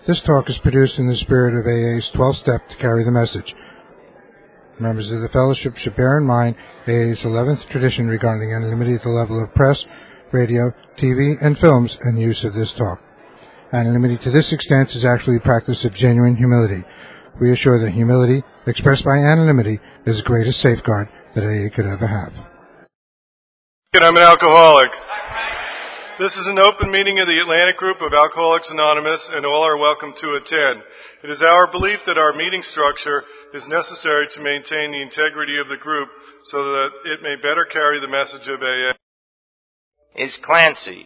This talk is produced in the spirit of AA's 12th step to carry the message. Members of the fellowship should bear in mind AA's 11th tradition regarding anonymity at the level of press, radio, TV, and films and use of this talk. Anonymity to this extent is actually the practice of genuine humility. We assure that humility, expressed by anonymity, is the greatest safeguard that AA could ever have. I'm an alcoholic. This is an open meeting of the Atlantic Group of Alcoholics Anonymous, and all are welcome to attend. It is our belief that our meeting structure is necessary to maintain the integrity of the group so that it may better carry the message of AA. Is Clancy.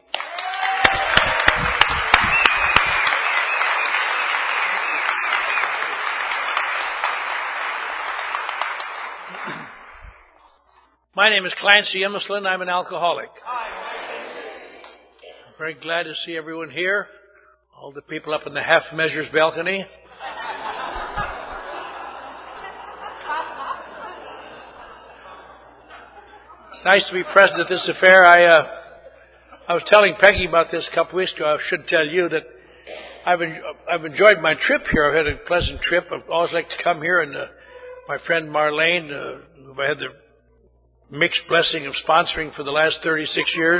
My name is Clancy Immislin. I'm an alcoholic. I'm very glad to see everyone here. All the people up in the half measures balcony. It's nice to be present at this affair. I was telling Peggy about this a couple of weeks ago. I should tell you that I've enjoyed my trip here. I've had a pleasant trip. I've always liked to come here, and my friend Marlene, who I had the mixed blessing of sponsoring for the last 36 years.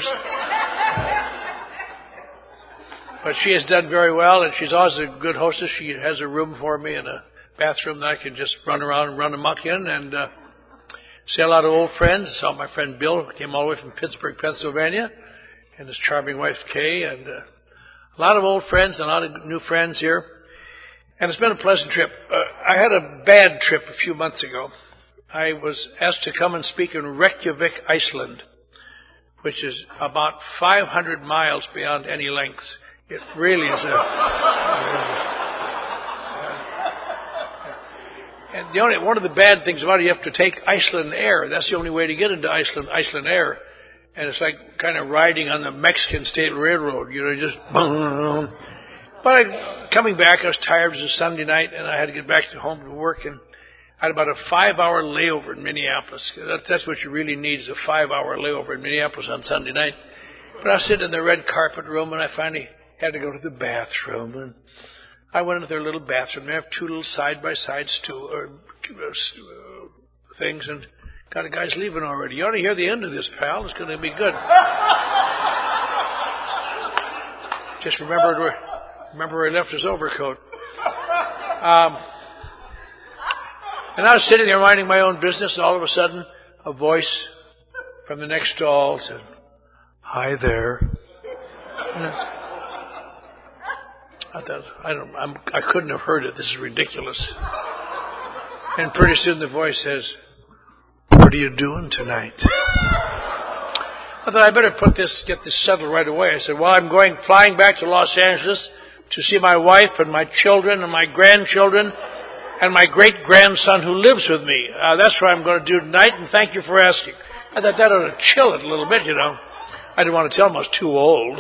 But she has done very well, and she's always a good hostess. She has a room for me and a bathroom that I can just run around and run amok in, and see a lot of old friends. I saw my friend Bill, who came all the way from Pittsburgh, Pennsylvania, and his charming wife Kay, and a lot of old friends and a lot of new friends here. And it's been a pleasant trip. I had a bad trip a few months ago. I was asked to come and speak in Reykjavik, Iceland, which is about 500 miles beyond any lengths. It really is and one of the bad things about it, you have to take Iceland Air. That's the only way to get into Iceland Air. And it's like kind of riding on the Mexican State Railroad, just boom. But coming back, I was tired. It was a Sunday night, and I had to get back to home to work, and I had about a 5-hour layover in Minneapolis. That's what you really need, is a 5-hour layover in Minneapolis on Sunday night. But I was sitting in the red carpet room, and I finally had to go to the bathroom. And I went into their little bathroom. They have two little side-by-side things, and got a guy's leaving already. You ought to hear the end of this, pal. It's going to be good. Just remember where he left his overcoat. And I was sitting there minding my own business, and all of a sudden, a voice from the next stall said, "Hi there." I couldn't have heard it. This is ridiculous. And pretty soon the voice says, "What are you doing tonight?" I thought I better get this settled right away. I said, "Well, I'm flying back to Los Angeles to see my wife and my children and my grandchildren and my great-grandson who lives with me. That's what I'm going to do tonight, and thank you for asking." I thought that ought to chill it a little bit, I didn't want to tell him I was too old.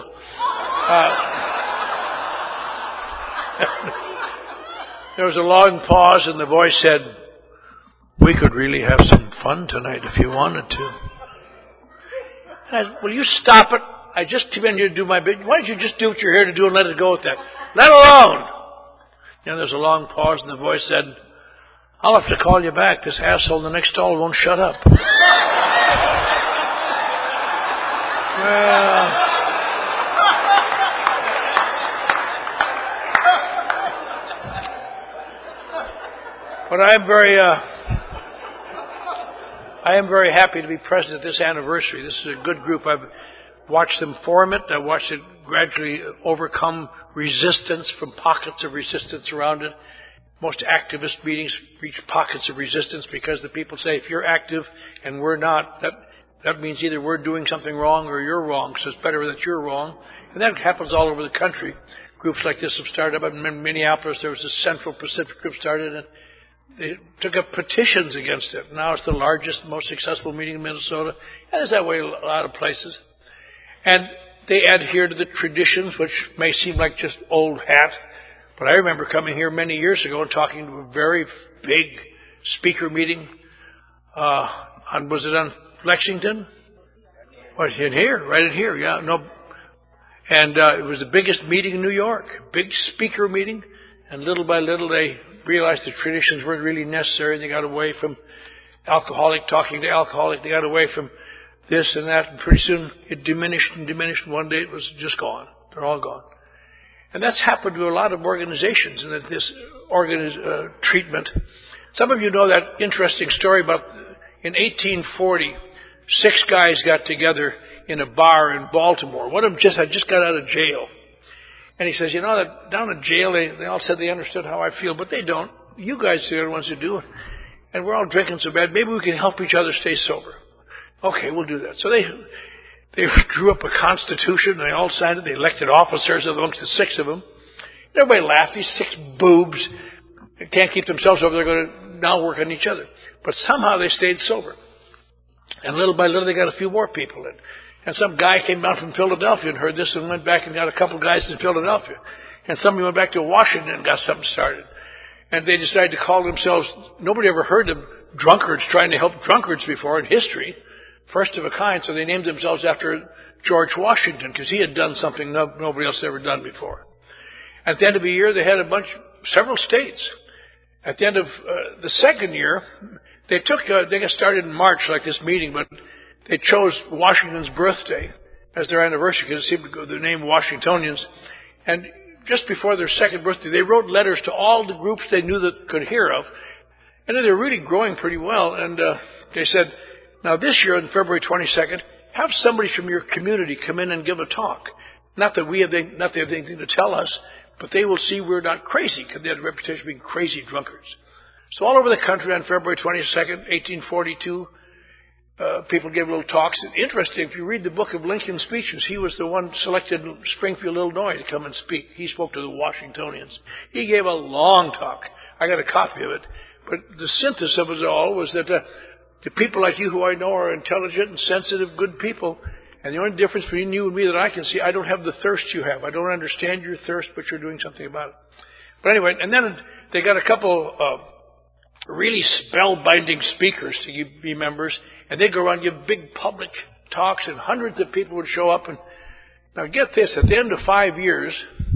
There was a long pause, and the voice said, "We could really have some fun tonight if you wanted to." And I said, "Will you stop it? I just came in here to do my business. Why don't you just do what you're here to do and let it go with that? Let alone." And there's a long pause, and the voice said, "I'll have to call you back. This asshole in the next stall won't shut up." Well, but I am very happy to be present at this anniversary. This is a good group. I've watched them form it. I watched it gradually overcome resistance from pockets of resistance around it. Most activist meetings reach pockets of resistance because the people say, if you're active and we're not, that means either we're doing something wrong or you're wrong, so it's better that you're wrong. And that happens all over the country. Groups like this have started up in Minneapolis. There was a Central Pacific group started, and they took up petitions against it. Now it's the largest, most successful meeting in Minnesota. And it's that way in a lot of places. And they adhere to the traditions, which may seem like just old hat. But I remember coming here many years ago and talking to a very big speaker meeting. Was it on Lexington? Was it in here? Right in here, yeah. No. And it was the biggest meeting in New York, big speaker meeting. And little by little, they realized the traditions weren't really necessary. They got away from alcoholic talking to alcoholic. They got away from this and that. And pretty soon, it diminished and diminished. And one day, it was just gone. They're all gone. And that's happened to a lot of organizations in this treatment. Some of you know that interesting story about in 1840, 6 guys got together in a bar in Baltimore. One of them had just got out of jail. And he says, you know, that down in jail, they all said they understood how I feel, but they don't. You guys are the ones who do. And we're all drinking so bad. Maybe we can help each other stay sober. Okay, we'll do that. So they drew up a constitution, and they all signed it. They elected officers amongst the 6 of them. Everybody laughed. These 6 boobs can't keep themselves sober. They're going to now work on each other. But somehow they stayed sober. And little by little, they got a few more people in. And some guy came down from Philadelphia and heard this and went back and got a couple guys in Philadelphia. And somebody went back to Washington and got something started. And they decided to call themselves, nobody ever heard of drunkards trying to help drunkards before in history. First of a kind, so they named themselves after George Washington because he had done something nobody else had ever done before. At the end of the year, they had several states. At the end of the second year, they got started in March like this meeting, but they chose Washington's birthday as their anniversary because it seemed to go the name Washingtonians. And just before their second birthday, they wrote letters to all the groups they knew that could hear of. And they were really growing pretty well. And they said, now this year on February 22nd, have somebody from your community come in and give a talk. Not that they have anything to tell us, but they will see we're not crazy because they had a reputation of being crazy drunkards. So all over the country on February 22nd, 1842, people gave little talks. Interesting, if you read the book of Lincoln's speeches, he was the one selected in Springfield, Illinois to come and speak. He spoke to the Washingtonians. He gave a long talk. I got a copy of it. But the synthesis of it all was that the people like you who I know are intelligent and sensitive, good people. And the only difference between you and me that I can see, I don't have the thirst you have. I don't understand your thirst, but you're doing something about it. But anyway, and then they got a couple really spellbinding speakers to be members. And they'd go around and give big public talks, and hundreds of people would show up. And now get this, at the end of 5 years,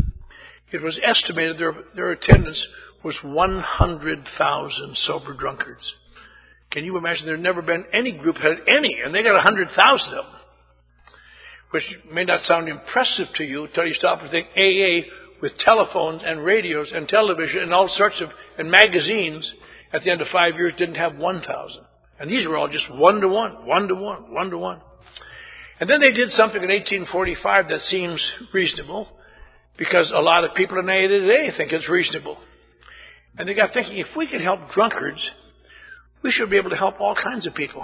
it was estimated their attendance was 100,000 sober drunkards. Can you imagine? There had never been any group had any, and they got 100,000 of them. Which may not sound impressive to you until you stop and think AA with telephones and radios and television and all sorts of, and magazines at the end of 5 years didn't have 1,000. And these were all just 1-to-1, 1-to-1, 1-to-1. And then they did something in 1845 that seems reasonable because a lot of people in AA today think it's reasonable. And they got thinking, if we can help drunkards, we should be able to help all kinds of people.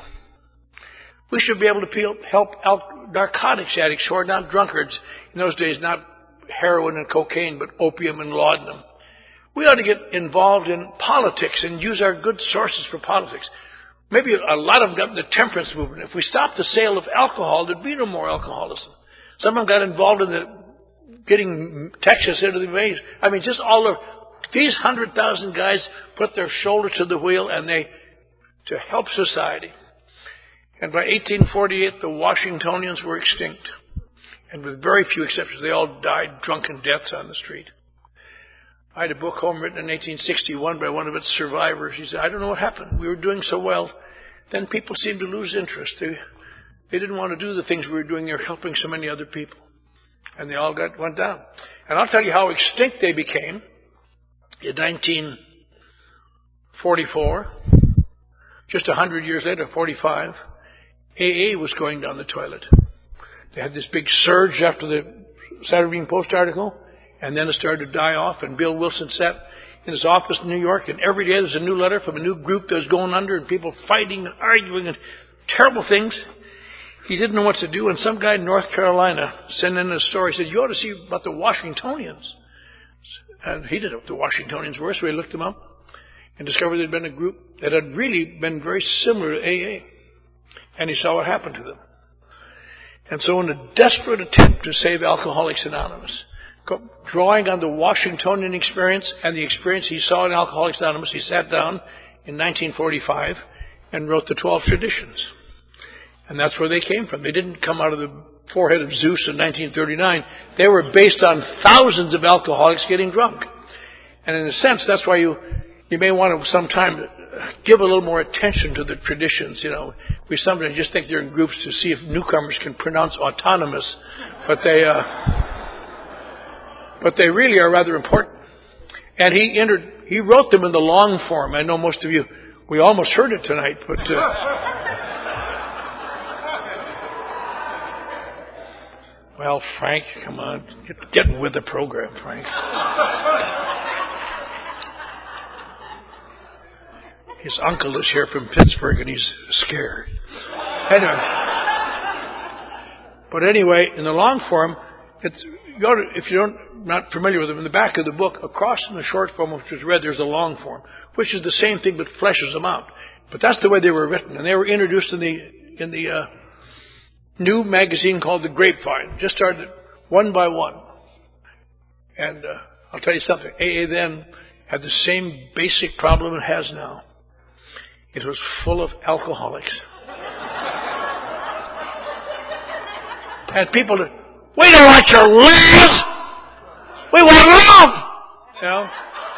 We should be able to help narcotics addicts who are not drunkards. In those days, not heroin and cocaine, but opium and laudanum. We ought to get involved in politics and use our good sources for politics. Maybe a lot of them got in the temperance movement. If we stopped the sale of alcohol, there'd be no more alcoholism. Some of them got involved in getting Texas into the maze. I mean, just all of these 100,000 guys put their shoulder to the wheel and to help society. And by 1848, the Washingtonians were extinct. And with very few exceptions, they all died drunken deaths on the street. I had a book home written in 1861 by one of its survivors. He said, I don't know what happened. We were doing so well. Then people seemed to lose interest. They didn't want to do the things we were doing. They were helping so many other people. And they all went down. And I'll tell you how extinct they became. In 1944, just 100 years later, 45, AA was going down the toilet. They had this big surge after the Saturday Evening Post article. And then it started to die off, and Bill Wilson sat in his office in New York, and every day there's a new letter from a new group that was going under, and people fighting and arguing and terrible things. He didn't know what to do, and some guy in North Carolina sent in a story. He said, you ought to see about the Washingtonians. And he didn't know what the Washingtonians were, so he looked them up and discovered there had been a group that had really been very similar to AA. And he saw what happened to them. And so in a desperate attempt to save Alcoholics Anonymous, drawing on the Washingtonian experience and the experience he saw in Alcoholics Anonymous, he sat down in 1945 and wrote the 12 Traditions. And that's where they came from. They didn't come out of the forehead of Zeus in 1939. They were based on thousands of alcoholics getting drunk. And in a sense, that's why you may want to sometime give a little more attention to the traditions. We sometimes just think they're in groups to see if newcomers can pronounce autonomous, but they really are rather important. And he wrote them in the long form. I know most of you, we almost heard it tonight, but well, Frank, come on, get with the program, Frank. His uncle is here from Pittsburgh, and he's scared. Anyway, in the long form, if you're not familiar with them, in the back of the book, across from the short form, which was read, there's a long form, which is the same thing but fleshes them out. But that's the way they were written, and they were introduced in the new magazine called The Grapevine. Just started one by one. And I'll tell you something. AA then had the same basic problem it has now. It was full of alcoholics. And people, we don't want your lies! We want love!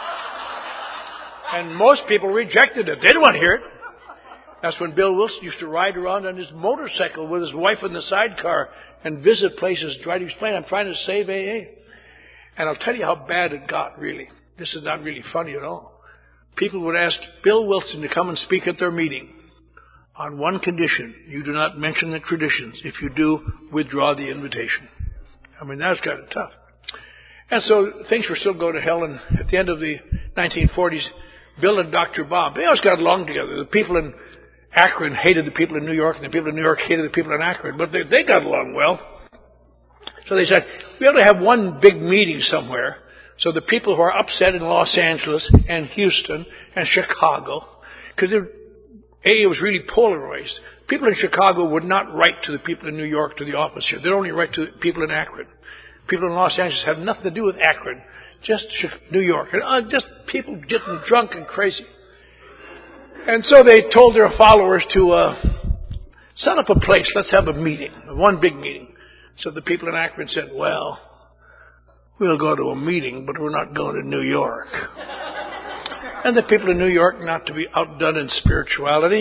And most people rejected it. They didn't want to hear it. That's when Bill Wilson used to ride around on his motorcycle with his wife in the sidecar and visit places, try to explain, I'm trying to save AA. And I'll tell you how bad it got, really. This is not really funny at all. People would ask Bill Wilson to come and speak at their meeting on one condition: you do not mention the traditions. If you do, withdraw the invitation. I mean, that's kind of tough. And so things were still going to hell, and at the end of the 1940s, Bill and Dr. Bob, they always got along together. The people in Akron hated the people in New York, and the people in New York hated the people in Akron, but they got along well. So they said, we ought to have one big meeting somewhere, so the people who are upset in Los Angeles and Houston and Chicago, because AA was really polarized. People in Chicago would not write to the people in New York to the office here. They'd only write to the people in Akron. People in Los Angeles have nothing to do with Akron, just New York. And just people getting drunk and crazy. And so they told their followers to set up a place. Let's have a meeting, one big meeting. So the people in Akron said, well, we'll go to a meeting, but we're not going to New York. And the people in New York, not to be outdone in spirituality,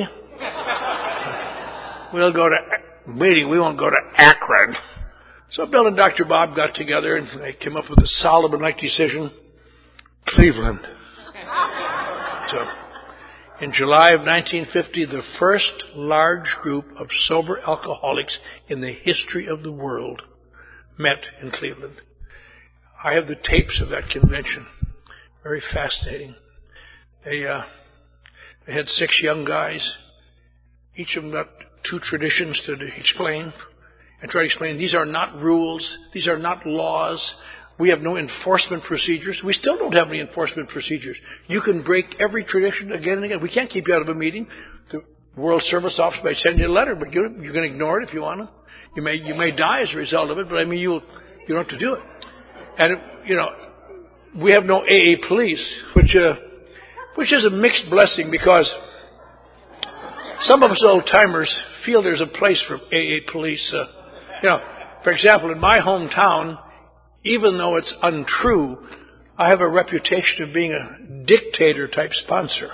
we'll go to a meeting. We won't go to Akron. So Bill and Dr. Bob got together, and they came up with a Solomon-like decision: Cleveland. So in July of 1950, the first large group of sober alcoholics in the history of the world met in Cleveland. I have the tapes of that convention. Very fascinating. They had 6 young guys. Each of them got 2 traditions to explain and try to explain. These are not rules. These are not laws. We have no enforcement procedures. We still don't have any enforcement procedures. You can break every tradition again and again. We can't keep you out of a meeting. The World Service Office may send you a letter, but you can ignore it if you want to. You may die as a result of it, but I mean, you don't have to do it. And we have no AA police, which is a mixed blessing, because some of us old-timers feel there's a place for AA police. For example, in my hometown, even though it's untrue, I have a reputation of being a dictator-type sponsor.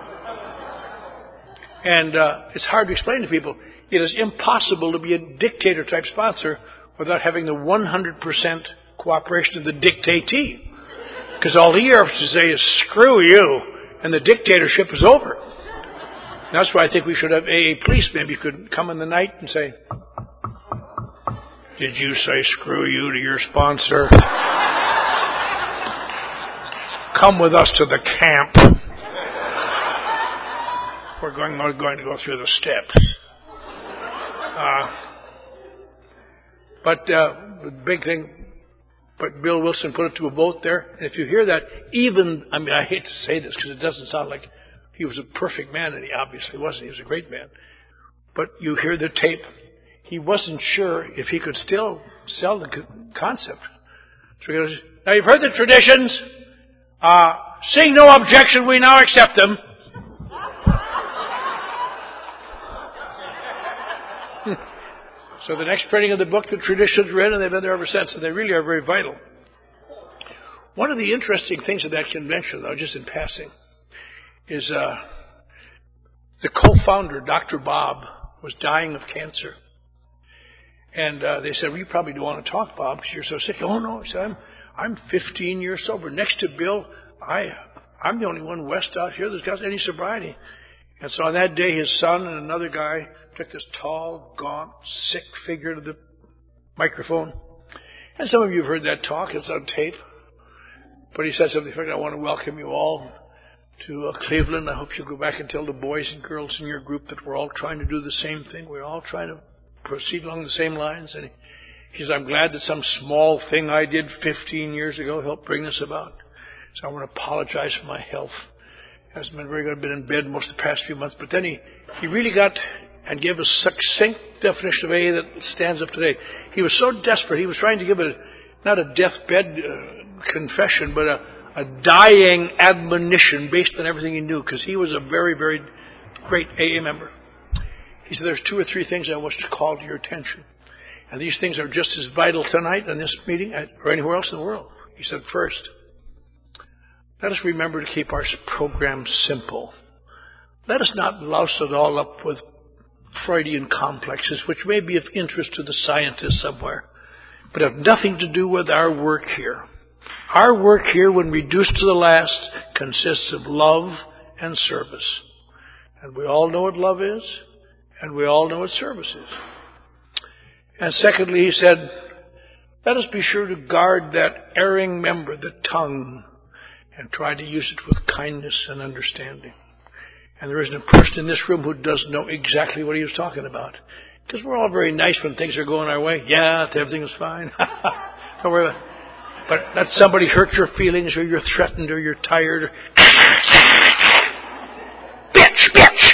And it's hard to explain to people. It is impossible to be a dictator-type sponsor without having the 100% cooperation of the dictatee. Because all he has to say is, screw you, and the dictatorship is over. That's why I think we should have AA police. Maybe you could come in the night and say, did you say screw you to your sponsor? Come with us to the camp. We're going to go through the steps. But the big thing, but Bill Wilson put it to a vote there. And if you hear that, I hate to say this because it doesn't sound like he was a perfect man, and he obviously wasn't. He was a great man. But you hear the tape. He wasn't sure if he could still sell the concept. So he goes, now you've heard the traditions. Seeing no objection, we now accept them. So the next printing of the book, the traditions read, and they've been there ever since, and they really are very vital. One of the interesting things at that convention, though, just in passing, is the co-founder, Dr. Bob, was dying of cancer. And they said, well, you probably don't want to talk, Bob, because you're so sick. Oh, no. He said, I'm 15 years sober. Next to Bill, I'm the only one west out here that's got any sobriety. And so on that day, his son and another guy took this tall, gaunt, sick figure to the microphone. And some of you have heard that talk. It's on tape. But he said something like, I want to welcome you all to Cleveland. I hope you'll go back and tell the boys and girls in your group that we're all trying to do the same thing. We're all trying to proceed along the same lines. And he says, I'm glad that some small thing I did 15 years ago helped bring this about. So I want to apologize for my health. Hasn't been very good. I've been in bed most of the past few months. But then he really got and gave a succinct definition of AA that stands up today. He was so desperate. He was trying to give not a deathbed confession, but a dying admonition based on everything he knew, because he was a very, very great AA member. He said, there's 2 or 3 things I wish to call to your attention. And these things are just as vital tonight in this meeting or anywhere else in the world. He said, first, let us remember to keep our program simple. Let us not louse it all up with Freudian complexes, which may be of interest to the scientists somewhere, but have nothing to do with our work here. Our work here, when reduced to the last, consists of love and service. And we all know what love is, and we all know what service is. And secondly, he said, let us be sure to guard that erring member, the tongue, and try to use it with kindness and understanding. And there isn't a person in this room who doesn't know exactly what he was talking about. Because we're all very nice when things are going our way. Yeah, everything is fine. Don't worry about it. But let somebody hurt your feelings, or you're threatened, or you're tired. Or bitch!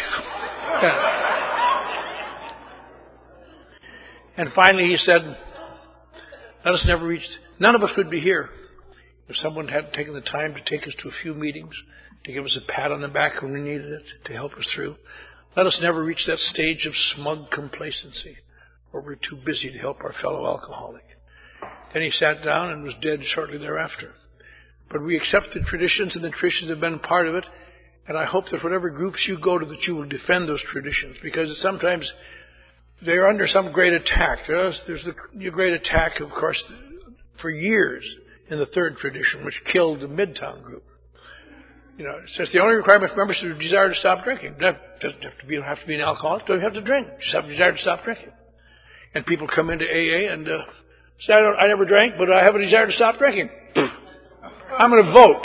Yeah. And finally he said, let us never reach, none of us would be here if someone hadn't taken the time to take us to a few meetings, to give us a pat on the back when we needed it, to help us through. Let us never reach that stage of smug complacency where we're too busy to help our fellow alcoholic. Then he sat down and was dead shortly thereafter. But we accept the traditions, and the traditions have been part of it. And I hope that whatever groups you go to, that you will defend those traditions, because sometimes they're under some great attack. There's the great attack, of course, for years in the third tradition, which killed the Midtown group. You know, it says the only requirement for members is a desire to stop drinking. It doesn't have to be an alcoholic. Don't have to drink. Just have a desire to stop drinking. And people come into AA and say, I never drank, but I have a desire to stop drinking. I'm going to vote.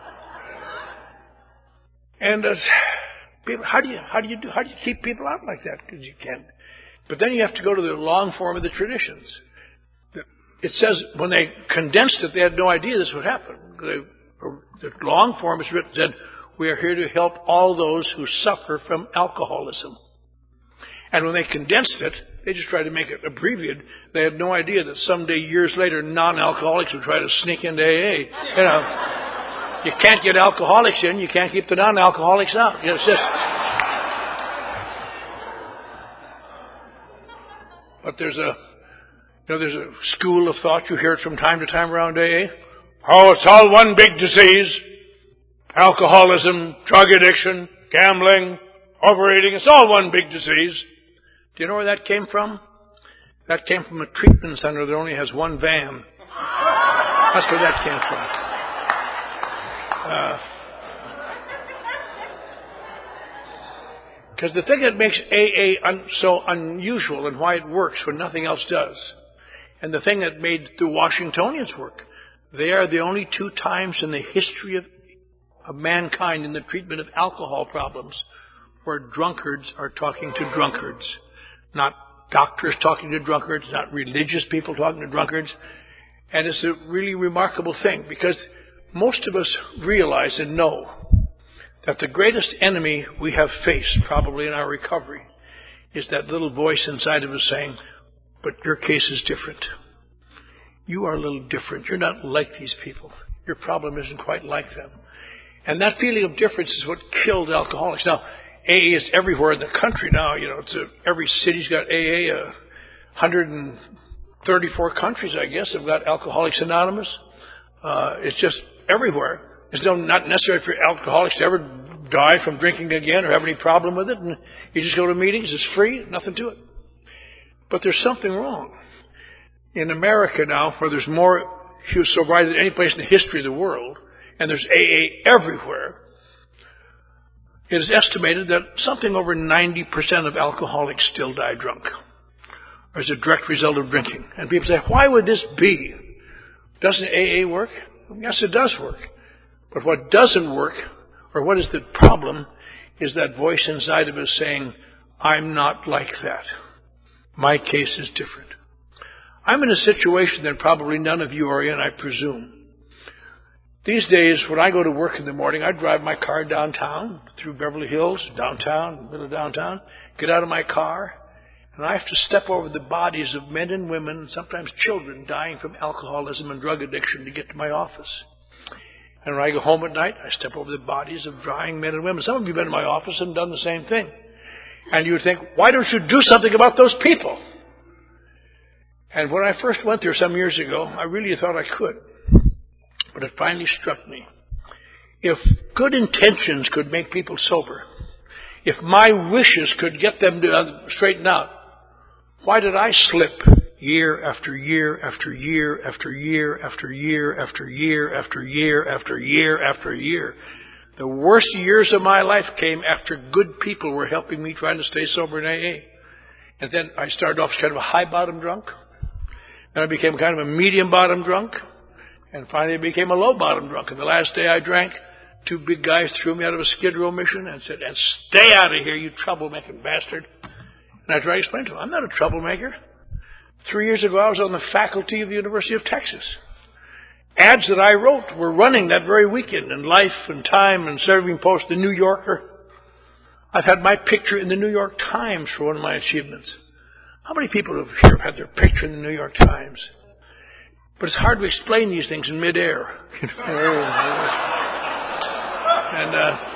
And people, how do you keep people out like that? Because you can't. But then you have to go to the long form of the traditions. It says when they condensed it, they had no idea this would happen. The long form is written, said, we are here to help all those who suffer from alcoholism. And when they condensed it, they just tried to make it abbreviated. They had no idea that someday, years later, non-alcoholics would try to sneak into AA. You know, you can't get alcoholics in, you can't keep the non-alcoholics out. You know, it's just. But there's a school of thought, you hear it from time to time around AA. Oh, it's all one big disease. Alcoholism, drug addiction, gambling, overeating, it's all one big disease. Do you know where that came from? That came from a treatment center that only has one van. That's where that came from. Because the thing that makes AA so unusual and why it works when nothing else does, and the thing that made the Washingtonians work, they are the only 2 times in the history of mankind in the treatment of alcohol problems where drunkards are talking to drunkards. Not doctors talking to drunkards, not religious people talking to drunkards. And it's a really remarkable thing, because most of us realize and know that the greatest enemy we have faced probably in our recovery is that little voice inside of us saying, but your case is different. You are a little different. You're not like these people. Your problem isn't quite like them. And that feeling of difference is what killed alcoholics. Now, AA is everywhere in the country now. You know, every city's got AA. 134 countries, I guess, have got Alcoholics Anonymous. It's just everywhere. It's not necessary for alcoholics to ever die from drinking again or have any problem with it. And you just go to meetings. It's free. Nothing to it. But there's something wrong. In America now, where there's more sobriety than any place in the history of the world, and there's AA everywhere, it is estimated that something over 90% of alcoholics still die drunk as a direct result of drinking. And people say, why would this be? Doesn't AA work? Yes, it does work. But what doesn't work, or what is the problem, is that voice inside of us saying, I'm not like that. My case is different. I'm in a situation that probably none of you are in, I presume. These days, when I go to work in the morning, I drive my car downtown, through Beverly Hills, downtown, middle of downtown, get out of my car, and I have to step over the bodies of men and women, sometimes children, dying from alcoholism and drug addiction to get to my office. And when I go home at night, I step over the bodies of dying men and women. Some of you have been in my office and done the same thing. And you would think, why don't you do something about those people? And when I first went there some years ago, I really thought I could. But it finally struck me. If good intentions could make people sober, if my wishes could get them to straighten out, why did I slip year after year after year after year after year after year after year after year after year? The worst years of my life came after good people were helping me trying to stay sober in AA. And then I started off as kind of a high-bottom drunk. Then I became kind of a medium-bottom drunk. And finally I became a low-bottom drunk. And the last day I drank, two big guys threw me out of a Skid Row mission and said, and stay out of here, you troublemaking bastard. And I tried to explain to them, I'm not a troublemaker. 3 years ago I was on the faculty of the University of Texas. Ads that I wrote were running that very weekend in Life and Time and Serving Post, The New Yorker. I've had my picture in the New York Times for one of my achievements. How many people here have had their picture in the New York Times? But it's hard to explain these things in midair. And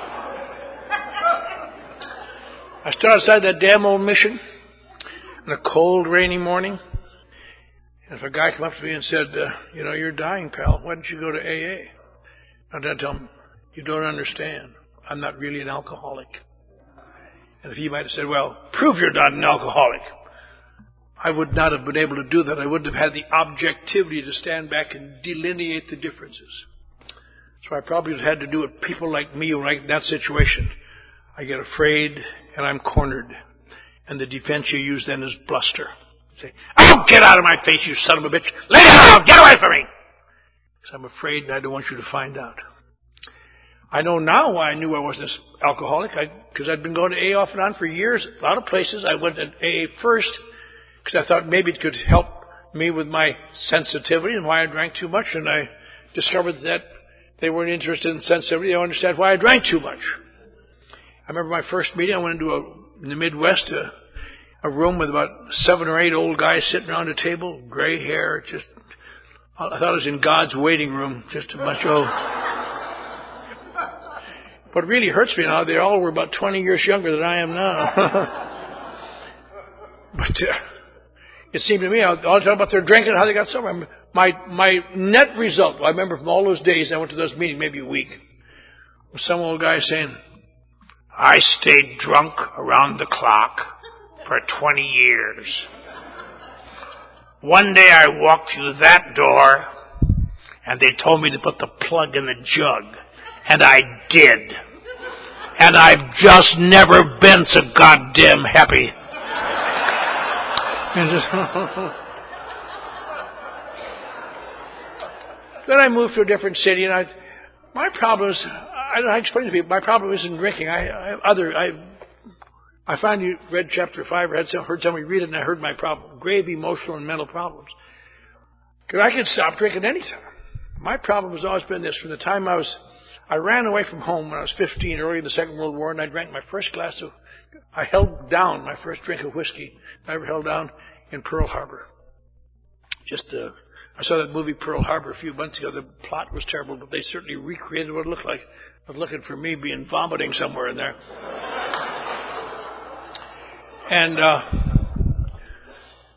I stood outside that damn old mission on a cold, rainy morning. And if a guy came up to me and said, you're dying, pal, why don't you go to AA? I'd tell him, you don't understand. I'm not really an alcoholic. And if he might have said, well, prove you're not an alcoholic, I would not have been able to do that. I wouldn't have had the objectivity to stand back and delineate the differences. So I probably would have had to do it. People like me, when I get in that situation, I get afraid and I'm cornered. And the defense you use then is bluster. Say, oh, get out of my face, you son of a bitch. Lay down, get away from me. Because I'm afraid and I don't want you to find out. I know now why I knew I wasn't an alcoholic. Because I'd been going to AA off and on for years. A lot of places. I went to AA first because I thought maybe it could help me with my sensitivity and why I drank too much. And I discovered that they weren't interested in sensitivity. They don't understand why I drank too much. I remember my first meeting. I went into in the Midwest, a room with about 7 or 8 old guys sitting around a table, gray hair. Just, I thought I was in God's waiting room. Just a bunch of. What really hurts me now, they all were about 20 years younger than I am now. But it seemed to me, all the time about their drinking, how they got sober. My net result, I remember from all those days I went to those meetings, maybe a week, was some old guy saying, I stayed drunk around the clock for 20 years. One day I walked through that door and they told me to put the plug in the jug. And I did. And I've just never been so goddamn happy. Then I moved to a different city, and my problem is, I explain to people, my problem isn't drinking. I finally read chapter 5, or heard somebody read it, and I heard my problem. Grave emotional and mental problems. Because I could stop drinking anytime. My problem has always been this. From the time I ran away from home when I was 15, early in the Second World War, and I drank my first I held down my first drink of whiskey I ever held down in Pearl Harbor. I saw that movie Pearl Harbor a few months ago. The plot was terrible, but they certainly recreated what it looked like. I was looking for me vomiting somewhere in there.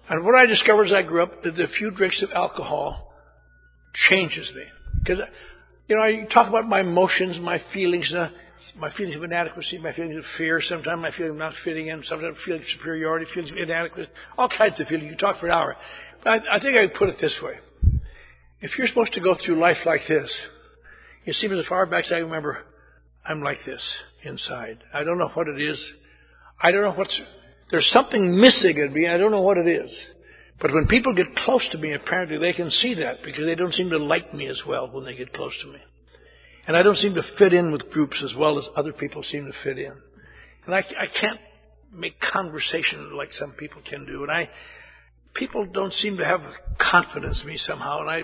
And what I discovered as I grew up, that a few drinks of alcohol changes me. Because, you talk about my emotions, my feelings of inadequacy, my feelings of fear, sometimes my feeling of not fitting in, sometimes feelings of superiority, feelings of inadequacy, all kinds of feelings. You talk for an hour. But I think I would put it this way. If you're supposed to go through life like this, it seems as far back as I remember, I'm like this inside. I don't know what it is. I don't know there's something missing in me. I don't know what it is. But when people get close to me, apparently they can see that because they don't seem to like me as well when they get close to me. And I don't seem to fit in with groups as well as other people seem to fit in. And I can't make conversation like some people can do. And people don't seem to have confidence in me somehow. And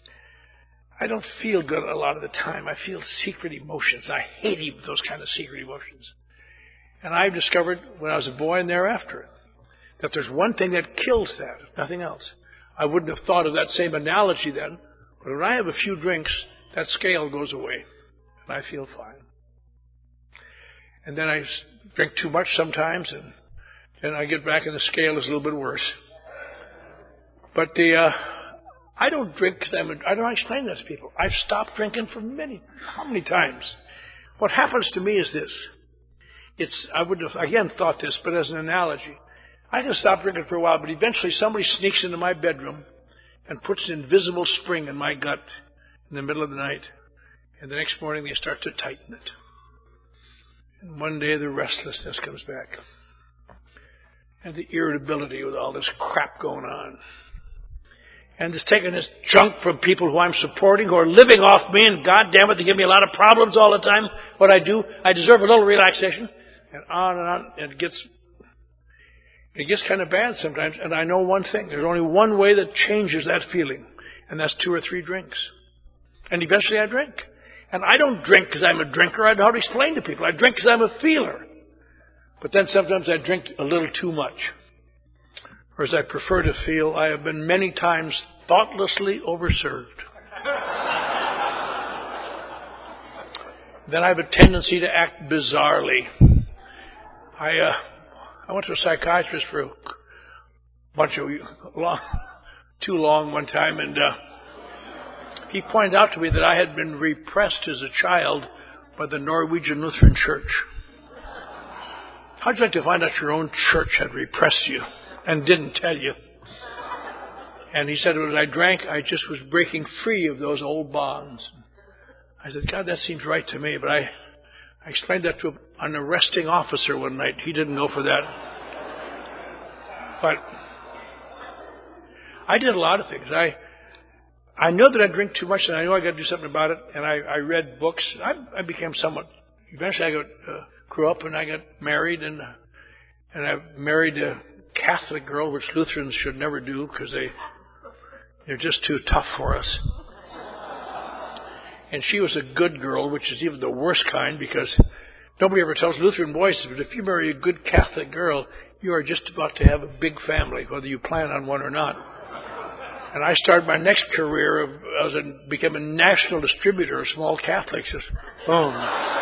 I don't feel good a lot of the time. I feel secret emotions. I hate even those kind of secret emotions. And I've discovered when I was a boy and thereafter that there's one thing that kills that, nothing else. I wouldn't have thought of that same analogy then, but when I have a few drinks, that scale goes away, and I feel fine. And then I drink too much sometimes, and then I get back, and the scale is a little bit worse. But I don't drink because I don't explain this to people. I've stopped drinking for how many times? What happens to me is this. I wouldn't have, again, thought this, but as an analogy. I can stop drinking for a while, but eventually somebody sneaks into my bedroom and puts an invisible spring in my gut in the middle of the night. And the next morning they start to tighten it. And one day the restlessness comes back. And the irritability with all this crap going on. And it's taking this junk from people who I'm supporting, who are living off me, and goddamn it, they give me a lot of problems all the time. What I do, I deserve a little relaxation. And on, and it gets kind of bad sometimes. And I know one thing. There's only one way that changes that feeling. And that's 2 or 3 drinks. And eventually I drink. And I don't drink because I'm a drinker. I know how to explain to people. I drink because I'm a feeler. But then sometimes I drink a little too much. Or as I prefer to feel, I have been many times thoughtlessly overserved. Then I have a tendency to act bizarrely. I went to a psychiatrist for a bunch of too long one time, and he pointed out to me that I had been repressed as a child by the Norwegian Lutheran Church. How'd you like to find out your own church had repressed you and didn't tell you? And he said, when I drank, I just was breaking free of those old bonds. I said, God, that seems right to me, but I explained that to an arresting officer one night. He didn't go for that. But I did a lot of things. I know that I drink too much, and I know I got to do something about it. And I read books. I became somewhat. Eventually, I grew up, and I got married, and I married a Catholic girl, which Lutherans should never do because they're just too tough for us. And she was a good girl, which is even the worst kind, because nobody ever tells Lutheran boys, but if you marry a good Catholic girl, you are just about to have a big family, whether you plan on one or not. And I started my next career, became a national distributor of small Catholics. Just boom.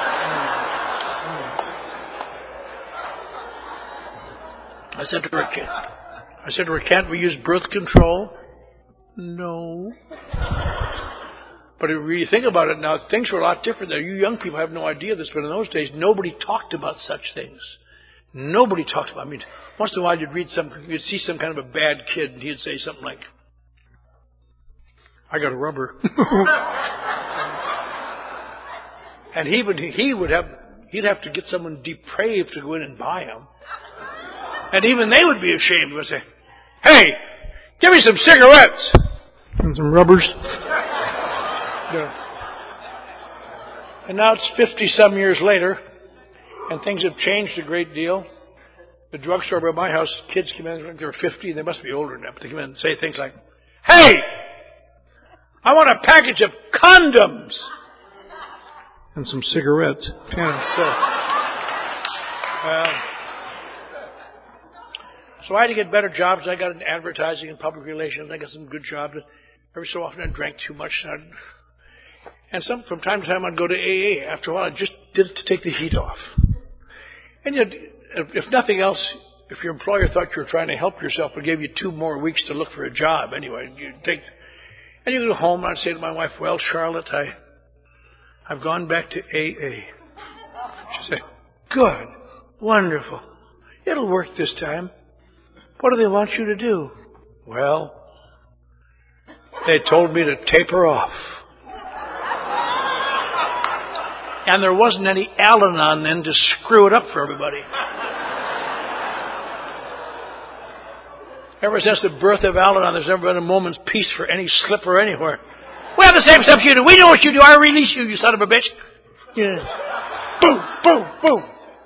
I said to her, can't we use birth control? No. But if you think about it now, things were a lot different there. You young people have no idea of this, but in those days, nobody talked about such things. Nobody talked about it. I mean, once in a while you'd see some kind of a bad kid, and he'd say something like, I got a rubber. And he'd have to get someone depraved to go in and buy them. And even they would be ashamed. Would say, hey, give me some cigarettes and some rubbers. And now it's 50-some years later, and things have changed a great deal. The drugstore by my house, kids come in, they're 50, they must be older now, but they come in and say things like, hey, I want a package of condoms and some cigarettes. So I had to get better jobs. I got into advertising and public relations. I got some good jobs. Every so often I drank too much. And from time to time I'd go to AA. After a while I just did it to take the heat off. And yet, if nothing else, if your employer thought you were trying to help yourself, it gave you 2 more weeks to look for a job anyway. And you go home and I'd say to my wife, well, Charlotte, I've gone back to AA. She'd say, good, wonderful. It'll work this time. What do they want you to do? Well, they told me to taper off. And there wasn't any Al-Anon then to screw it up for everybody. Ever since the birth of Al-Anon, there's never been a moment's peace for any slipper anywhere. We have the same stuff you do. We know what you do. I release you, you son of a bitch. Yeah. Boom, boom, boom.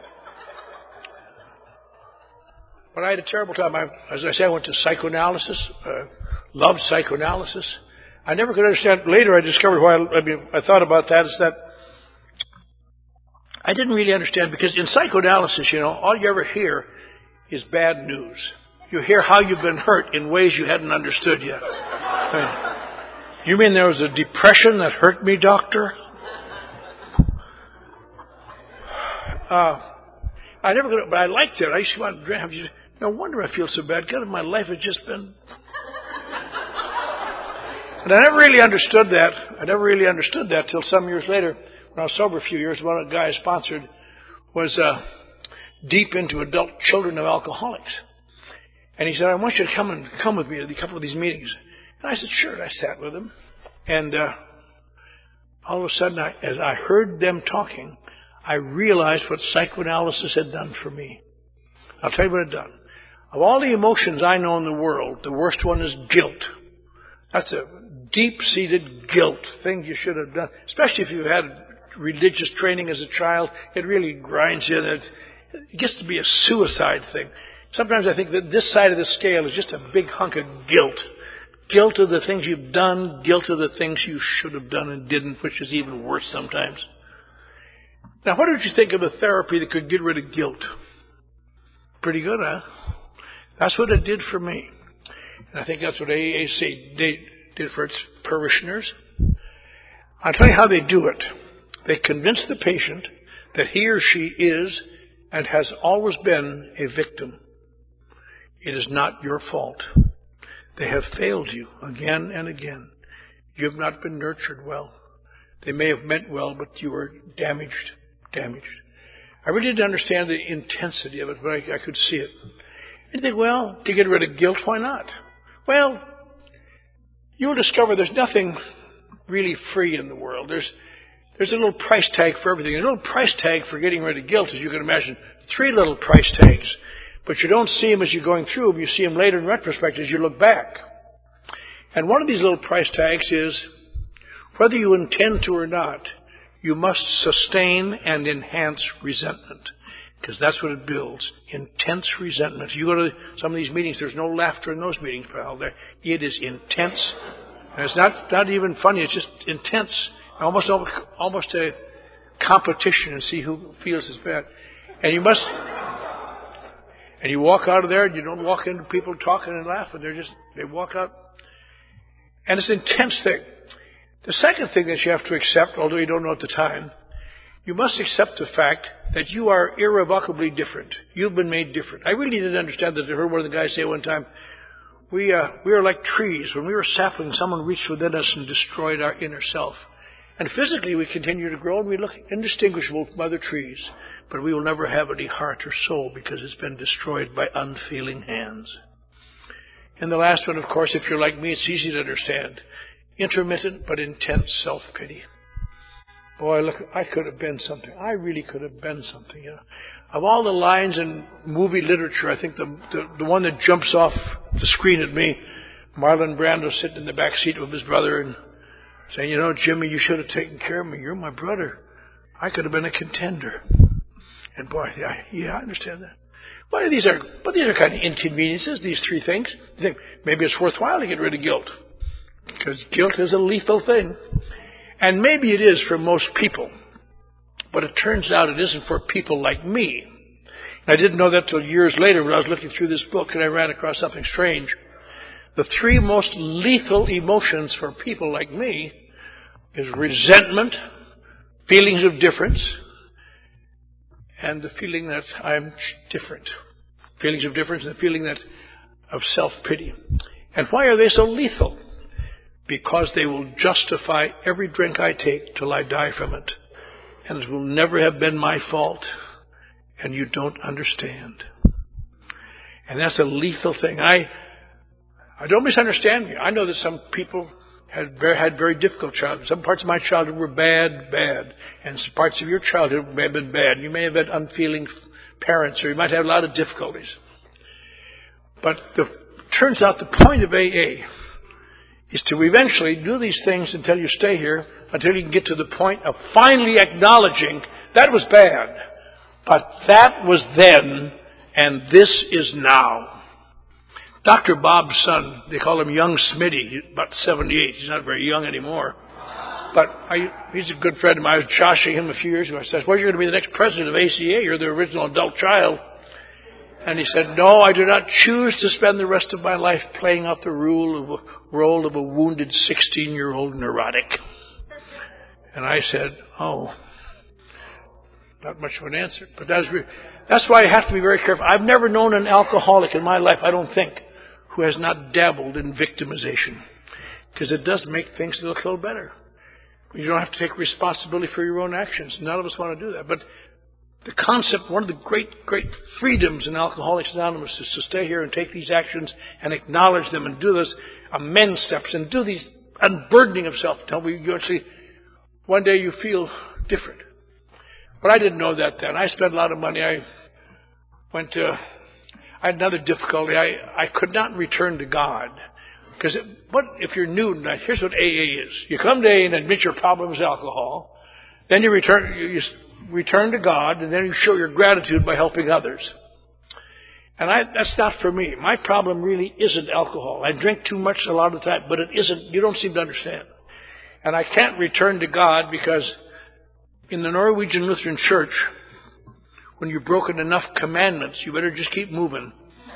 But I had a terrible time. As I say, I went to psychoanalysis, loved psychoanalysis. I never could understand. Later I discovered why, I thought about that is that I didn't really understand, because in psychoanalysis, all you ever hear is bad news. You hear how you've been hurt in ways you hadn't understood yet. You mean there was a depression that hurt me, doctor? I never could, but I liked it. I used to want to drink. No wonder I feel so bad. God, my life has just been... And I never really understood that. Till some years later, when I was sober a few years. One of the guys I sponsored was deep into adult children of alcoholics. And he said, I want you to come with me to a couple of these meetings. And I said, sure. And I sat with him. And all of a sudden, as I heard them talking, I realized what psychoanalysis had done for me. I'll tell you what it done. Of all the emotions I know in the world, the worst one is guilt. That's a deep-seated guilt, thing you should have done. Especially if you had religious training as a child, it really grinds you. It gets to be a suicide thing. Sometimes I think that this side of the scale is just a big hunk of guilt. Guilt of the things you've done, guilt of the things you should have done and didn't, which is even worse sometimes. Now, what did you think of a therapy that could get rid of guilt? Pretty good, huh? That's what it did for me. And I think that's what AAC did for its parishioners. I'll tell you how they do it. They convince the patient that he or she is and has always been a victim. It is not your fault. They have failed you again and again. You have not been nurtured well. They may have meant well, but you were damaged. I really didn't understand the intensity of it, but I could see it. And you think, well, to get rid of guilt, why not? Well, you'll discover there's nothing really free in the world. There's a little price tag for everything. There's a little price tag for getting rid of guilt, as you can imagine. 3 little price tags. But you don't see them as you're going through them. You see them later in retrospect as you look back. And one of these little price tags is, whether you intend to or not, you must sustain and enhance resentment. Because that's what it builds. Intense resentment. If you go to some of these meetings, there's no laughter in those meetings, pal. It is intense. And it's not even funny. It's just intense. Almost a competition and see who feels as bad. And you walk out of there and you don't walk into people talking and laughing. They walk out. And it's an intense thing. The second thing that you have to accept, although you don't know at the time, you must accept the fact that you are irrevocably different. You've been made different. I really didn't understand that. I heard one of the guys say one time, we are like trees. When we were saplings, someone reached within us and destroyed our inner self. And physically we continue to grow and we look indistinguishable from other trees. But we will never have any heart or soul because it's been destroyed by unfeeling hands. And the last one, of course, if you're like me, it's easy to understand. Intermittent but intense self-pity. Boy, look, I could have been something. I really could have been something, Of all the lines in movie literature, I think the one that jumps off the screen at me, Marlon Brando sitting in the back seat with his brother and saying, Jimmy, you should have taken care of me. You're my brother. I could have been a contender. And boy, I understand that. But these are kind of inconveniences, these 3 things. You think maybe it's worthwhile to get rid of guilt. Because guilt is a lethal thing. And maybe it is for most people. But it turns out it isn't for people like me. And I didn't know that till years later when I was looking through this book and I ran across something strange. The 3 most lethal emotions for people like me is resentment, feelings of difference, and the feeling that I'm different. feelings of difference and the feeling of self-pity. And why are they so lethal? Because they will justify every drink I take till I die from it. And it will never have been my fault. And you don't understand. And that's a lethal thing. I don't misunderstand me. I know that some people had very difficult childhood. Some parts of my childhood were bad. And some parts of your childhood may have been bad. You may have had unfeeling parents, or you might have a lot of difficulties. But turns out the point of AA is to eventually do these things until you stay here, until you can get to the point of finally acknowledging that was bad. But that was then, and this is now. Dr. Bob's son, they call him Young Smitty. He's about 78. He's not very young anymore. But he's a good friend of mine. I was joshing him a few years ago. I said, well, you're going to be the next president of ACA. You're the original adult child. And he said, no, I do not choose to spend the rest of my life playing out the role of a wounded 16-year-old neurotic. And I said, oh, not much of an answer. But that's why I have to be very careful. I've never known an alcoholic in my life, I don't think, who has not dabbled in victimization. Because it does make things look a little better. You don't have to take responsibility for your own actions. None of us want to do that. But the concept, one of the great freedoms in Alcoholics Anonymous is to stay here and take these actions and acknowledge them and do those amend steps and do these unburdening of self until you actually, one day you feel different. But I didn't know that then. I spent a lot of money. I had another difficulty. I could not return to God. Because if you're new tonight, here's what AA is. You come to AA and admit your problem is alcohol. Then you return to God, and then you show your gratitude by helping others. And that's not for me. My problem really isn't alcohol. I drink too much a lot of the time, but it isn't. You don't seem to understand. And I can't return to God because in the Norwegian Lutheran Church, when you've broken enough commandments, you better just keep moving.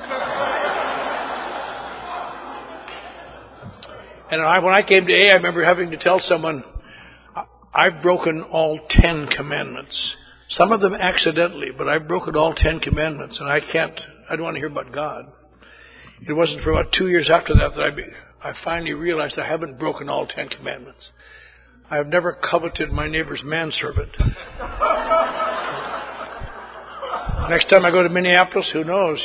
And when I came to AA, I remember having to tell someone, I've broken all 10 commandments. Some of them accidentally, but I've broken all 10 commandments, and I don't want to hear about God. It wasn't for about 2 years after that I finally realized I haven't broken all 10 commandments. I have never coveted my neighbor's manservant. Next time I go to Minneapolis, who knows,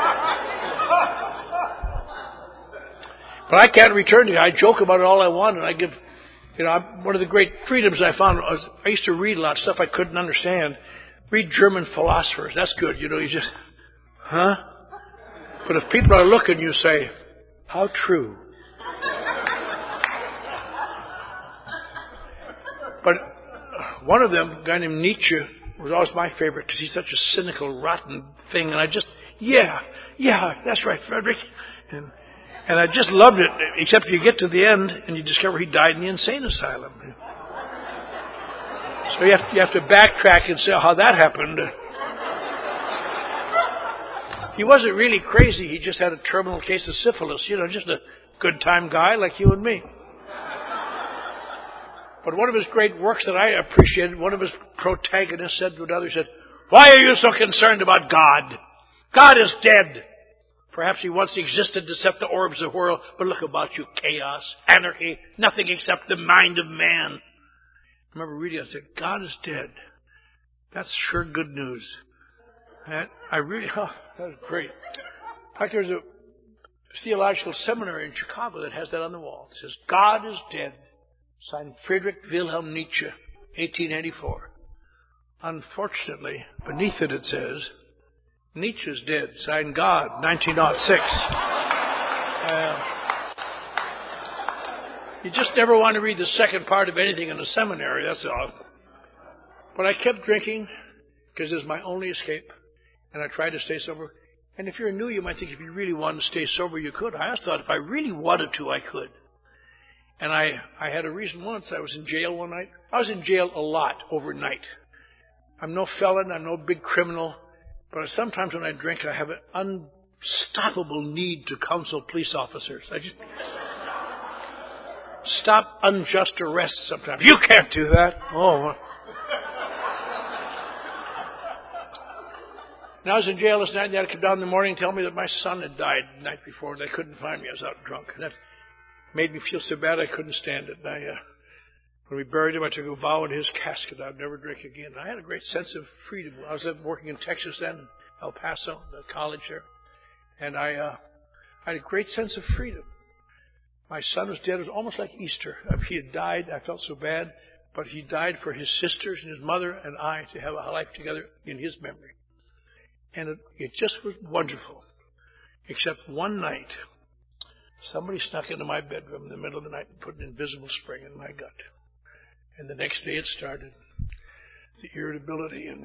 But I can't return to you. I joke about it all I want, and I give, one of the great freedoms I found was I used to read a lot of stuff I couldn't understand. Read German philosophers. That's good. You just, huh? But if people are looking, you say, how true. But one of them, a guy named Nietzsche, was always my favorite because he's such a cynical, rotten thing. And I just, yeah, that's right, Frederick. And I just loved it, except you get to the end and you discover he died in the insane asylum. So you have to backtrack and say how that happened. He wasn't really crazy. He just had a terminal case of syphilis. Just a good time guy like you and me. But one of his great works that I appreciated, one of his protagonists said to another, said, why are you so concerned about God? God is dead. Perhaps he once existed to set the orbs of the world, but look about you, chaos, anarchy, nothing except the mind of man. I remember reading it, I said, God is dead. That's sure good news. That was great. In fact, there's a theological seminary in Chicago that has that on the wall. It says, God is dead. Signed Friedrich Wilhelm Nietzsche, 1884. Unfortunately, beneath it says, Nietzsche's dead. Signed God, 1906. You just never want to read the second part of anything in a seminary, that's all. But I kept drinking because it was my only escape. And I tried to stay sober. And if you're new, you might think if you really wanted to stay sober, you could. I just thought if I really wanted to, I could. And I had a reason once. I was in jail one night. I was in jail a lot overnight. I'm no felon. I'm no big criminal. But sometimes when I drink, I have an unstoppable need to counsel police officers. I just stop unjust arrests sometimes. You can't do that. Oh. And I was in jail this night, and they had to come down in the morning and tell me that my son had died the night before, and they couldn't find me. I was out drunk. And that made me feel so bad I couldn't stand it. And when we buried him, I took a vow in his casket I'd never drink again. I had a great sense of freedom. I was working in Texas then, in El Paso, the college there. And I had a great sense of freedom. My son was dead. It was almost like Easter. He had died. I felt so bad. But he died for his sisters and his mother and I to have a life together in his memory. And it just was wonderful. Except one night, somebody snuck into my bedroom in the middle of the night and put an invisible spring in my gut. And the next day it started. The irritability, and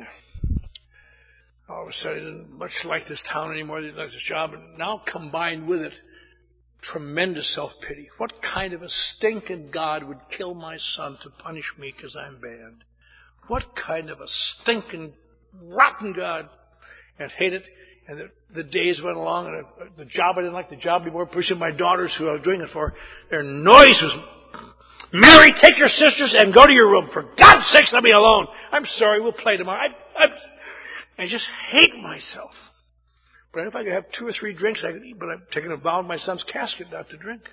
all of a sudden I didn't much like this town anymore. I didn't like this job. And now combined with it, tremendous self-pity. What kind of a stinking God would kill my son to punish me because I'm bad? What kind of a stinking, rotten God? And hate it. And the days went along, and the job I didn't like the job anymore. Pushing my daughters, who I was doing it for, their noise was, Mary, take your sisters and go to your room. For God's sakes, let me alone. I'm sorry, we'll play tomorrow. I just hate myself. But if I could have 2 or 3 drinks, I could eat. But I've taken a vow in my son's casket not to drink.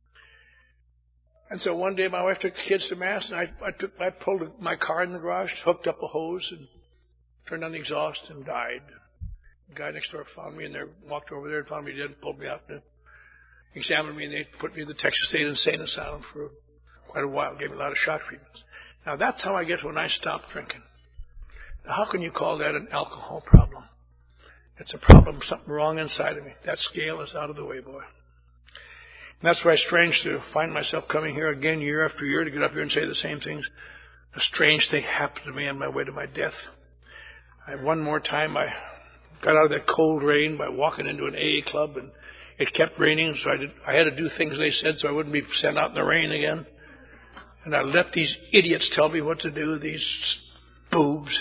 And so one day my wife took the kids to Mass, and I pulled my car in the garage, hooked up a hose, and turned on the exhaust, and died. The guy next door found me, and they walked over there and found me dead, pulled me out, and examined me, and they put me in the Texas State Insane Asylum for quite a while, gave me a lot of shock treatments. Now, that's how I get when I stop drinking. Now, how can you call that an alcohol problem? It's a problem, something wrong inside of me. That scale is out of the way, boy. And that's why it's strange to find myself coming here again year after year to get up here and say the same things. A strange thing happened to me on my way to my death. One more time, I got out of that cold rain by walking into an AA club, and it kept raining, so I had to do things they said so I wouldn't be sent out in the rain again. And I let these idiots tell me what to do, these boobs.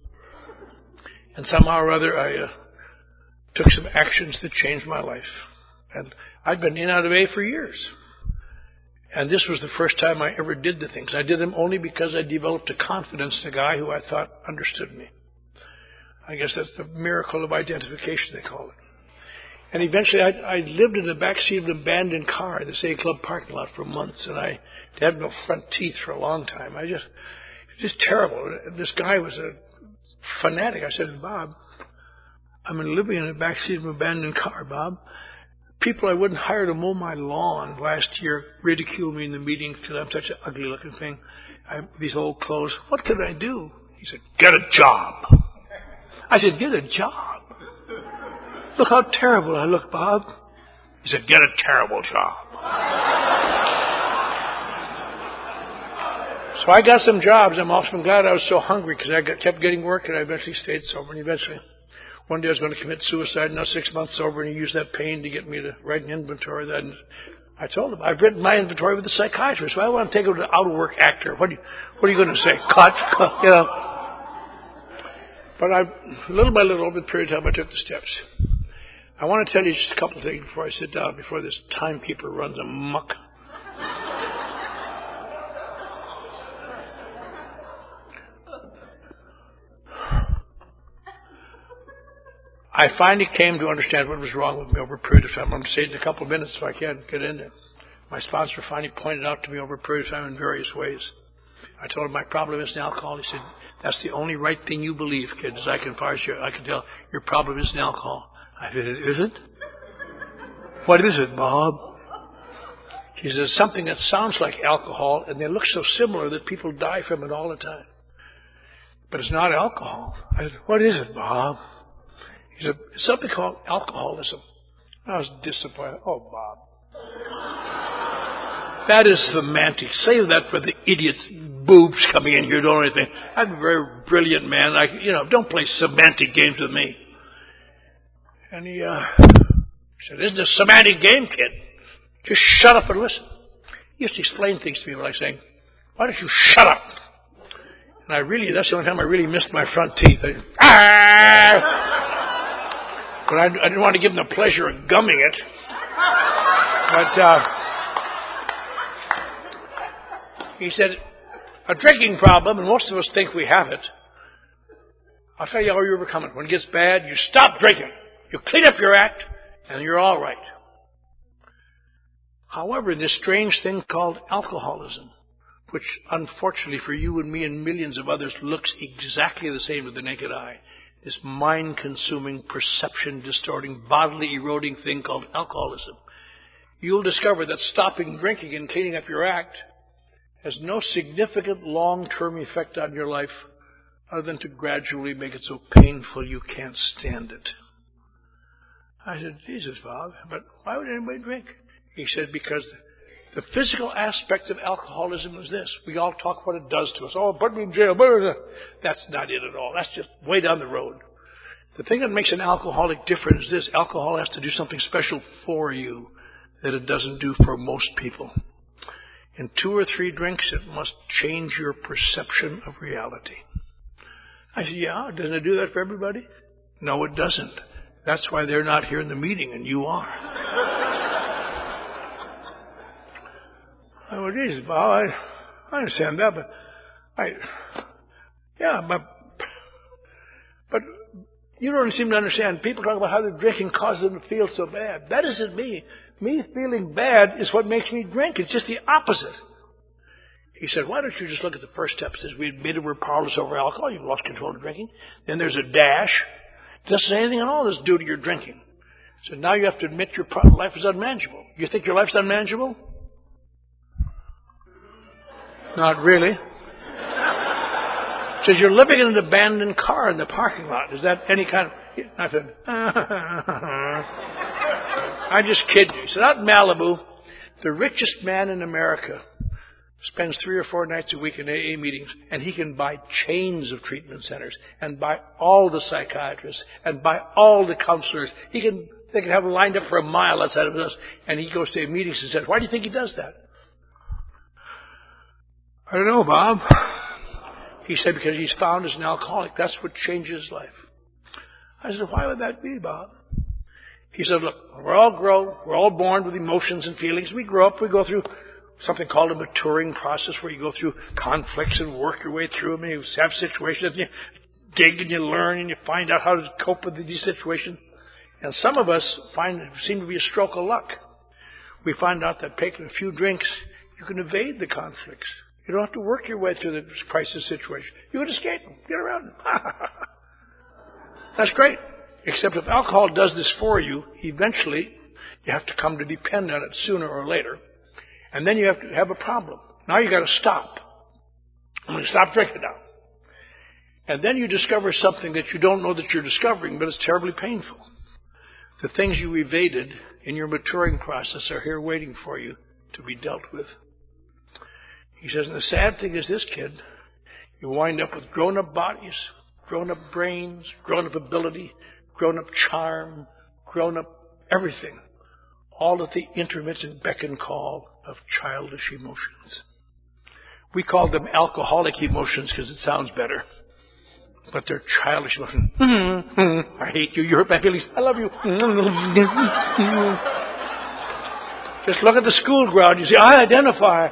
And somehow or other, I took some actions that changed my life. And I'd been in and out of AA for years. And this was the first time I ever did the things. I did them only because I developed a confidence in a guy who I thought understood me. I guess that's the miracle of identification, they call it. And eventually I lived in the backseat of an abandoned car in the AA Club parking lot for months, and I had no front teeth for a long time. It was just terrible. This guy was a fanatic. I said, Bob, I'm living in the backseat of an abandoned car, Bob. People I wouldn't hire to mow my lawn last year ridiculed me in the meeting because I'm such an ugly-looking thing. I have these old clothes. What could I do? He said, get a job. I said, get a job? Look how terrible I look, Bob. He said, get a terrible job. So I got some jobs. I'm often glad I was so hungry because I kept getting work, and I eventually stayed sober. And eventually, one day I was going to commit suicide. Now 6 months sober, and he used that pain to get me to write an inventory. And I told him, I've written my inventory with a psychiatrist. So I want to take him to an out-of-work actor. What are you going to say? Cut, you know. But little by little, over the period of time, I took the steps. I want to tell you just a couple of things before I sit down, before this timekeeper runs amok. I finally came to understand what was wrong with me over a period of time. I'm going to say it in a couple of minutes if I can get in there. My sponsor finally pointed out to me over a period of time in various ways. I told him my problem isn't alcohol. He said, that's the only right thing you believe, kid, as I can tell your problem isn't alcohol. I said, it isn't? What is it, Bob? He says, something that sounds like alcohol, and they look so similar that people die from it all the time. But it's not alcohol. I said, what is it, Bob? He said, it's something called alcoholism. I was disappointed. Oh, Bob. That is semantics. Save that for the idiots, boobs coming in here doing anything. I'm a very brilliant man. Don't play semantic games with me. And he said, isn't this a semantic game, kid? Just shut up and listen. He used to explain things to me like saying, why don't you shut up? And that's the only time I really missed my front teeth. But I didn't want to give him the pleasure of gumming it. But he said, a drinking problem, and most of us think we have it. I'll tell you how you overcome it. When it gets bad, you stop drinking. You clean up your act, and you're all right. However, this strange thing called alcoholism, which unfortunately for you and me and millions of others looks exactly the same to the naked eye, this mind-consuming, perception-distorting, bodily eroding thing called alcoholism, you'll discover that stopping drinking and cleaning up your act has no significant long-term effect on your life other than to gradually make it so painful you can't stand it. I said, Jesus, Bob, but why would anybody drink? He said, because the physical aspect of alcoholism is this. We all talk what it does to us. Oh, put me in jail. That's not it at all. That's just way down the road. The thing that makes an alcoholic different is this. Alcohol has to do something special for you that it doesn't do for most people. In 2 or 3 drinks, it must change your perception of reality. I said, yeah, doesn't it do that for everybody? No, it doesn't. That's why they're not here in the meeting and you are. I went, Jesus, Bob, I understand that, but you don't seem to understand. People talk about how the drinking causes them to feel so bad. That isn't me. Me feeling bad is what makes me drink. It's just the opposite. He said, why don't you just look at the first step? It says, we admitted we're powerless over alcohol. You've lost control of drinking. Then there's a dash. It doesn't say anything at all that's due to your drinking. So now you have to admit your life is unmanageable. You think your life's unmanageable? Not really. It says you're living in an abandoned car in the parking lot. Is that any kind of... I said, I just kid you. He said, out in Malibu, the richest man in America spends 3 or 4 nights a week in AA meetings, and he can buy chains of treatment centers and buy all the psychiatrists and buy all the counselors. They can have them lined up for a mile outside of us, and he goes to meetings and says, why do you think he does that? I don't know, Bob. He said, because he's found as an alcoholic. That's what changes his life. I said, why would that be, Bob? He said, look, we're all born with emotions and feelings. We grow up, we go through something called a maturing process where you go through conflicts and work your way through them, and you have situations, and you dig and you learn and you find out how to cope with these situations. And some of us seem to be a stroke of luck. We find out that taking a few drinks, you can evade the conflicts. You don't have to work your way through the crisis situation. You can escape them, get around them. That's great. Except if alcohol does this for you, eventually you have to come to depend on it sooner or later. And then you have to have a problem. Now you got to stop. I'm going to stop drinking now. And then you discover something that you don't know that you're discovering, but it's terribly painful. The things you evaded in your maturing process are here waiting for you to be dealt with. He says, and the sad thing is this, kid, you wind up with grown-up bodies, grown-up brains, grown-up ability, grown-up charm, grown-up everything, all at the intermittent beck and call of childish emotions. We call them alcoholic emotions because it sounds better, but they're childish emotions. I hate you, you hurt my feelings, I love you. Just look at the school ground, you see, I identify.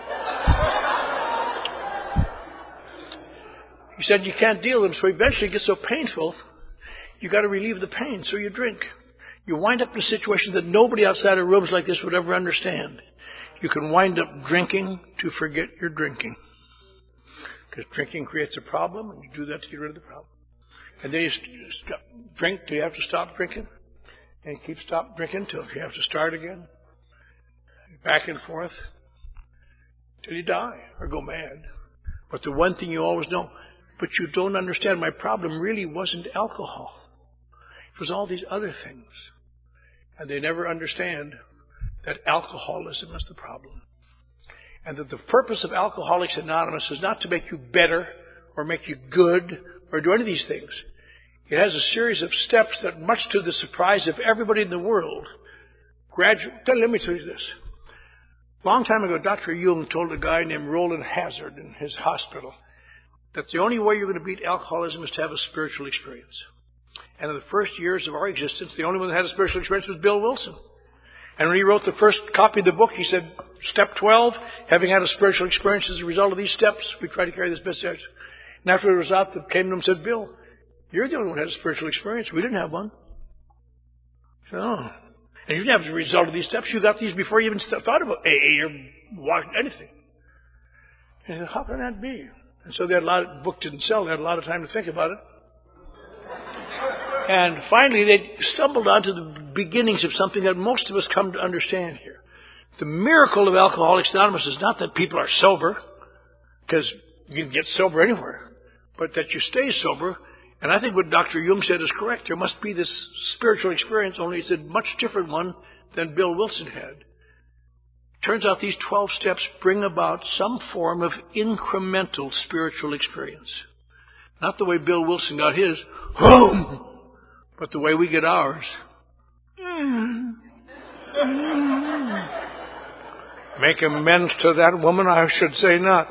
He said you can't deal with them, so eventually it gets so painful, you got to relieve the pain, so you drink. You wind up in a situation that nobody outside of rooms like this would ever understand. You can wind up drinking to forget you're drinking. Because drinking creates a problem, and you do that to get rid of the problem. And then you drink till you have to stop drinking, and you keep stop drinking till you have to start again. Back and forth, till you die or go mad. But the one thing you always know, but you don't understand, my problem really wasn't alcohol. It was all these other things. And they never understand that alcoholism is the problem. And that the purpose of Alcoholics Anonymous is not to make you better or make you good or do any of these things. It has a series of steps that, much to the surprise of everybody in the world, let me tell you this. A long time ago, Dr. Jung told a guy named Roland Hazard in his hospital that the only way you're going to beat alcoholism is to have a spiritual experience. And in the first years of our existence, the only one that had a spiritual experience was Bill Wilson. And when he wrote the first copy of the book, he said, Step 12, having had a spiritual experience as a result of these steps, we try to carry this message. And after it was out, the came to him and said, Bill, You're the only one who had a spiritual experience. We didn't have one. So, and you didn't have as a result of these steps. You got these before you even thought about AA or watched anything. And you said, how can that be? And so they had the book didn't sell. They had a lot of time to think about it. And finally, they stumbled onto the beginnings of something that most of us come to understand here. The miracle of Alcoholics Anonymous is not that people are sober, because you can get sober anywhere, but that you stay sober. And I think what Dr. Jung said is correct. There must be this spiritual experience, only it's a much different one than Bill Wilson had. Turns out these 12 steps bring about some form of incremental spiritual experience. Not the way Bill Wilson got his, but the way we get ours. Make amends to that woman, I should say not.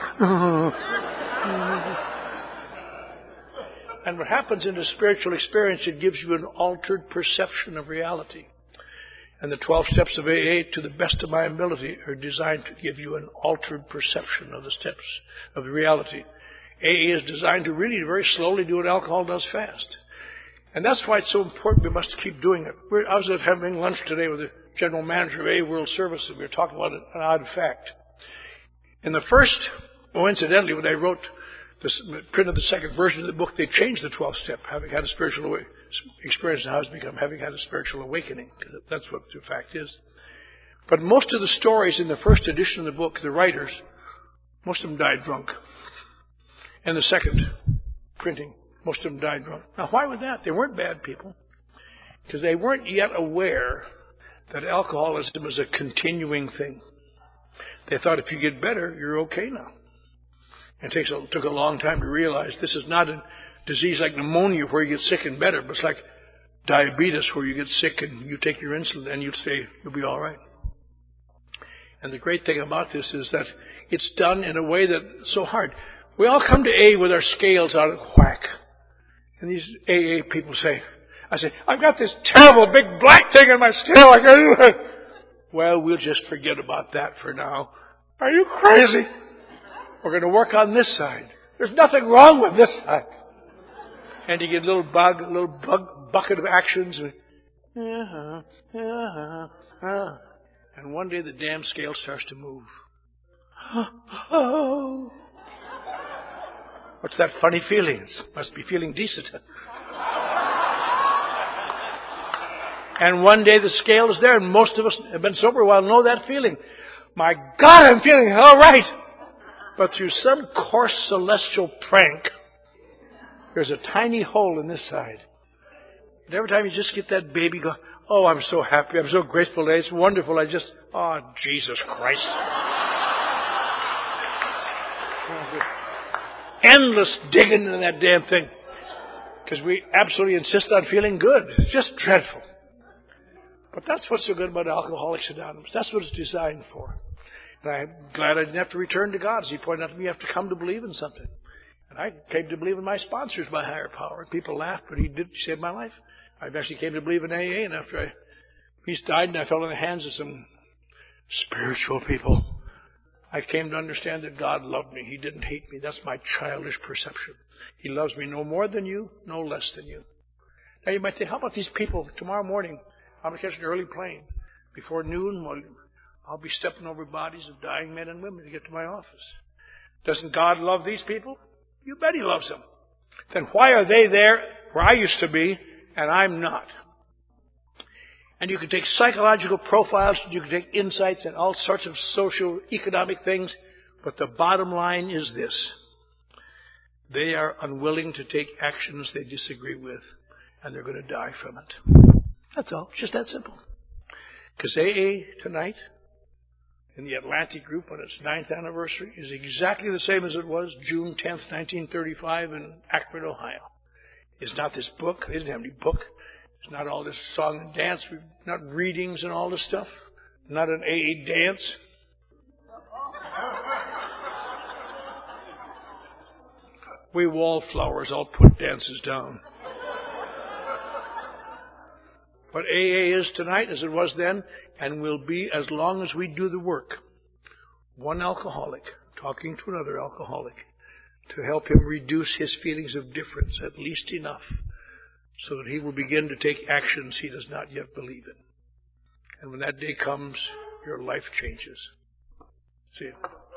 And what happens in the spiritual experience, it gives you an altered perception of reality. And the 12 steps of AA, to the best of my ability, are designed to give you an altered perception of the steps of the reality. AA is designed to really very slowly do what alcohol does fast. And that's why it's so important we must keep doing it. I was having lunch today with the general manager of AA World Services. We were talking about an odd fact. In the first, incidentally, when they printed the second version of the book, they changed the 12th step, having had a spiritual experience, and how it's become having had a spiritual awakening. That's what the fact is. But most of the stories in the first edition of the book, the writers, most of them died drunk. And the second printing, most of them died drunk. Now, why would that? They weren't bad people, because they weren't yet aware that alcoholism is a continuing thing. They thought if you get better, you're okay now. It took a long time to realize this is not a disease like pneumonia where you get sick and better, but it's like diabetes where you get sick and you take your insulin and you'll be all right. And the great thing about this is that it's done in a way that's so hard. We all come to AA with our scales out of whack. And these AA people say, I've got this terrible big black thing in my scale. I can't do it. Well, we'll just forget about that for now. Are you crazy? We're going to work on this side. There's nothing wrong with this side. And you get a little bucket of actions. And one day the damn scale starts to move. What's that funny feeling? Must be feeling decent. And one day the scale is there, and most of us have been sober a while know that feeling. My God, I'm feeling all right. But through some coarse celestial prank, there's a tiny hole in this side. And every time you just get that baby go, oh, I'm so happy, I'm so grateful today, it's wonderful, oh, Jesus Christ. Endless digging into that damn thing. Because we absolutely insist on feeling good. It's just dreadful. But that's what's so good about Alcoholics Anonymous. That's what it's designed for. And I'm glad I didn't have to return to God. As he pointed out to me, you have to come to believe in something. And I came to believe in my sponsors by higher power. And people laughed, but he saved my life. I actually came to believe in AA, and after he died and I fell in the hands of some spiritual people, I came to understand that God loved me. He didn't hate me. That's my childish perception. He loves me no more than you, no less than you. Now you might think, how about these people tomorrow morning? I'm going to catch an early plane. Before noon, I'll be stepping over bodies of dying men and women to get to my office. Doesn't God love these people? You bet He loves them. Then why are they there where I used to be and I'm not? And you can take psychological profiles, you can take insights and all sorts of social, economic things, but the bottom line is this. They are unwilling to take actions they disagree with, and they're going to die from it. That's all. It's just that simple. Because AA tonight, in the Atlantic Group on its 9th anniversary, is exactly the same as it was June 10th, 1935 in Akron, Ohio. It's not this book. They didn't have any book. It's not all this song and dance. Not readings and all this stuff. Not an AA dance. We wallflowers all put dances down. But AA is tonight as it was then and will be as long as we do the work. One alcoholic talking to another alcoholic to help him reduce his feelings of difference, at least enough so that he will begin to take actions he does not yet believe in. And when that day comes, your life changes. See you.